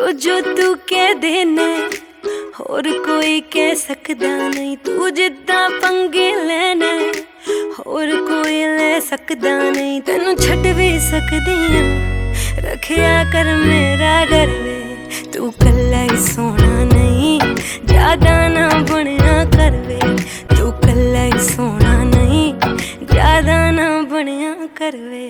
जो तू कह देना होर कोई कह सकदा नहीं। तू जिद्दां पंगे लेना होर कोई ले सकदा नहीं। तेनू छड्ड भी सकदी हां, रखिया कर मेरा डर वे। तू कल्ला ही सोना नहीं, ज्यादा ना बनिया कर वे। तू कल्ला ही सोना नहीं, ज्यादा ना बनिया कर वे।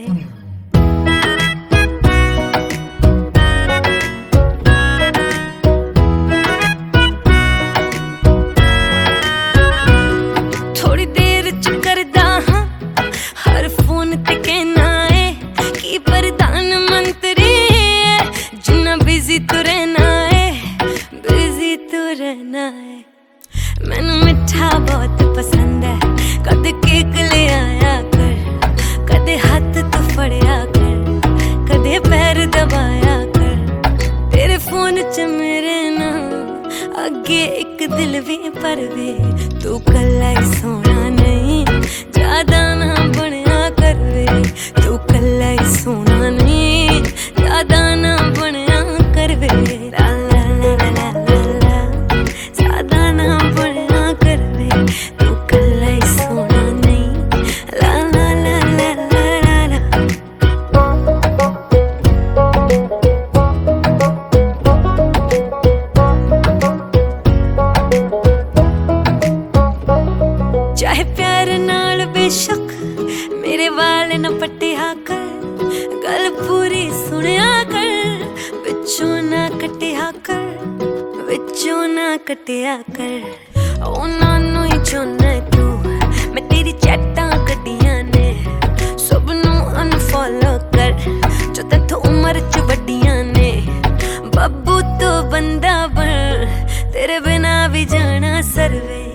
थोड़ी देर च करदा हां हर फोन ते कहना है कि प्रधानमंत्री है। जिन्ना बिजी तू रहना है, बिजी तू रहना है। मैनू मिठा बहुत पसंद है, कद केक ले आया कर, कदे हाथ तू फड़िया कर, कदे पैर दबाया कर। तेरे फोन च मेरे नाम अगे एक दिल भी पर वे। तू कल्ला ही सोना नहीं, ज्यादा ना बनिया कर वे। तू कल्ला ही सोना नहीं, ज्यादा ना बनिया कर वे। ला ला ला ला ला ला, ज्यादा ना बनिया कर वे। तू कल्ला ही सोना नहीं, ला ला ला ला ला ला। चाहे प्यार नाल बेशक मेरे वाल न पट्टिया कर, गल पूरी सुनिया कर, विचों ना कटिया कर, विचों ना कटिया कर। उन्हां नूं ही चुन तू, मैं तेरी चैटां कड्डियां ने, सब नूं अनफॉलो कर जो तेथों उमर च वड्डियां ने। बब्बू तो बंदा बन, तेरे बिना भी जाना सरवे।